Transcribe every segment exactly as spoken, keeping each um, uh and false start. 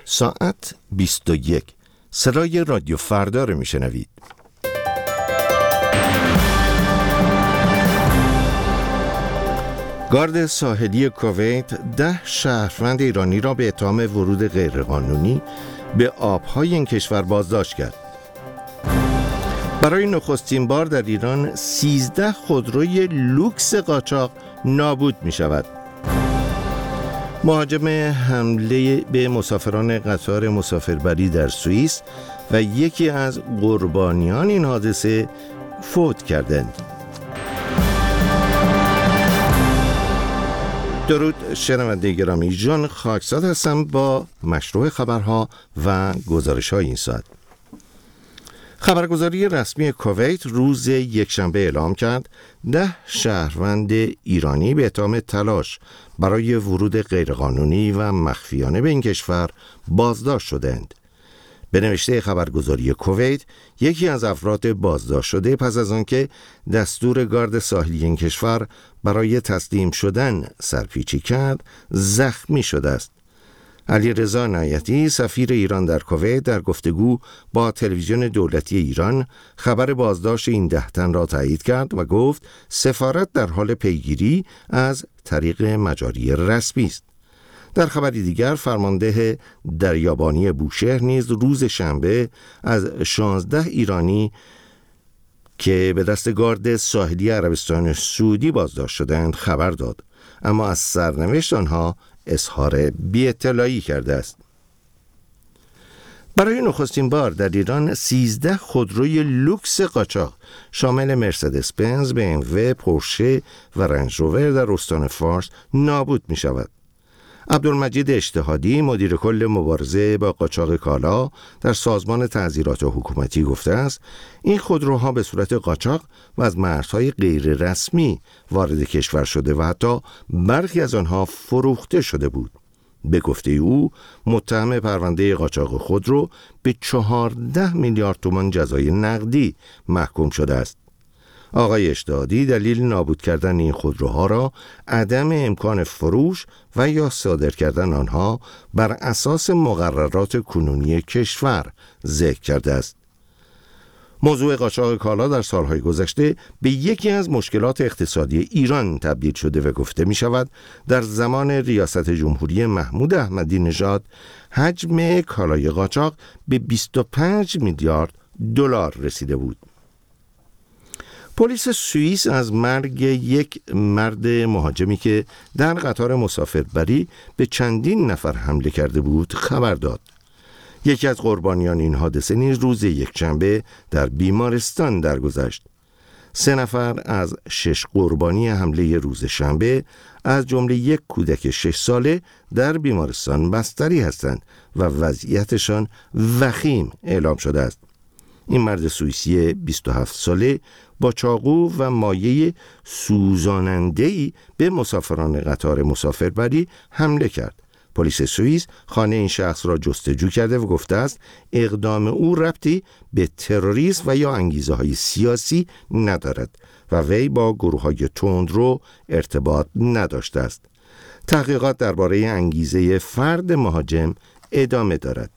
ساعت بیست و یک. صدای رادیو فردا رو میشنوید. گارد ساحلی کویت ده شهروند ایرانی را به اتهام ورود غیرقانونی به آبهای این کشور بازداشت کرد. برای نخستین بار در ایران سیزده خودروی لوکس قاچاق نابود می شود. مهاجم حمله به مسافران قطار مسافربری در سوئیس و یکی از قربانیان این حادثه فوت کردند. درود شنونده گرامی، جان خاکزاد هستم با مشروع خبرها و گزارش‌های این ساعت. خبرگزاری رسمی کویت روز یکشنبه اعلام کرد ده شهروند ایرانی به اتهام تلاش برای ورود غیرقانونی و مخفیانه به این کشور بازداشت شدند. به نوشته خبرگزاری کویت، یکی از افراد بازداشت شده پس از آنکه دستور گارد ساحلی این کشور برای تسلیم شدن سرپیچی کرد، زخمی شده است. علیرضا عنایتی، سفیر ایران در کویت، در گفتگو با تلویزیون دولتی ایران خبر بازداشت این ده تن را تایید کرد و گفت سفارت در حال پیگیری از طریق مجاری رسمی است. در خبری دیگر، فرمانده دریابانی بوشهر نیز روز شنبه از شانزده ایرانی که به دست گارد ساحلی عربستان سعودی بازداشت شدند خبر داد، اما از سرنوشت آنها اظهار بی‌اطلاعی کرده است. برای نخستین بار در ایران سیزده خودروی لوکس قاچاق شامل مرسدس بنز، بی ام و، پورشه و رنج روور در استان فارس نابود می شود. عبدالمجید اجتهادی، مدیر کل مبارزه با قاچاق کالا در سازمان تعزیرات حکومتی گفته است این خودروها به صورت قاچاق و از مرزهای غیر رسمی وارد کشور شده و حتی برخی از آنها فروخته شده بود. به گفته او، متهم پرونده قاچاق خودرو به چهارده میلیارد تومان جزای نقدی محکوم شده است. آقای اجتهادی دلیل نابود کردن این خودروها را عدم امکان فروش و یا صادر کردن آنها بر اساس مقررات کنونی کشور ذکر کرده است. موضوع قاچاق کالا در سالهای گذشته به یکی از مشکلات اقتصادی ایران تبدیل شده و گفته می شود در زمان ریاست جمهوری محمود احمدی نژاد حجم کالای قاچاق به بیست و پنج میلیارد دلار رسیده بود. پلیس سوئیس از مرگ یک مرد مهاجمی که در قطار مسافربری به چندین نفر حمله کرده بود خبر داد. یکی از قربانیان این حادثه نیز روز یکشنبه در بیمارستان درگذشت. سه نفر از شش قربانی حمله روز شنبه از جمله یک کودک شش ساله در بیمارستان بستری هستند و وضعیتشان وخیم اعلام شده است. این مرد سوئیسی بیست و هفت ساله با چاقو و مایع سوزاننده‌ای به مسافران قطار مسافربری حمله کرد. پلیس سوئیس خانه این شخص را جستجو کرده و گفته است اقدام او ربطی به تروریسم و یا انگیزه‌های سیاسی ندارد و وی با گروه‌های تندرو ارتباط نداشته است. تحقیقات درباره انگیزه فرد مهاجم ادامه دارد.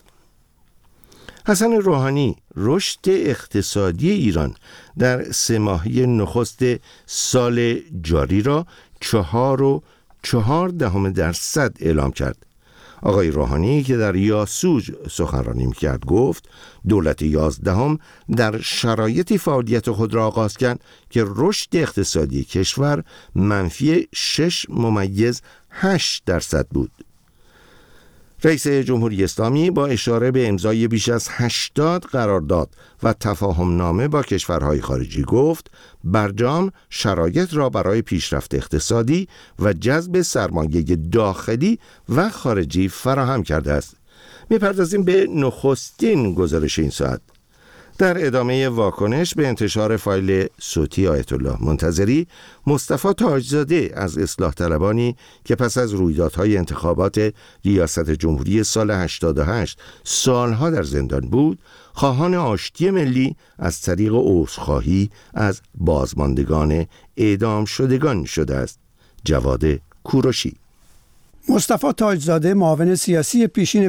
حسن روحانی رشد اقتصادی ایران در سه ماهه نخست سال جاری را چهار و چهار دهم درصد اعلام کرد. آقای روحانی که در یاسوج سخنرانی می‌کرد گفت دولت یازدهم در شرایطی فعالیت خود را آغاز کرد که رشد اقتصادی کشور منفی شش ممیز هشت درصد بود. رئیس جمهوری اسلامی با اشاره به امضای بیش از هشتاد قرارداد و تفاهمنامه با کشورهای خارجی گفت برجام شرایط را برای پیشرفت اقتصادی و جذب سرمایه داخلی و خارجی فراهم کرده است. می‌پردازیم به نخستین گزارش این ساعت. در ادامه واکنش به انتشار فایل صوتی آیت الله منتظری، مصطفی تاجزاده از اصلاح طلبانی که پس از رویدادهای انتخابات ریاست جمهوری سال هشتاد و هشت سالها در زندان بود، خواهان آشتی ملی از طریق عذرخواهی از بازماندگان اعدام شدگان شده است. جواد کوروشی. مصطفی تاجزاده، معاون سیاسی پیشین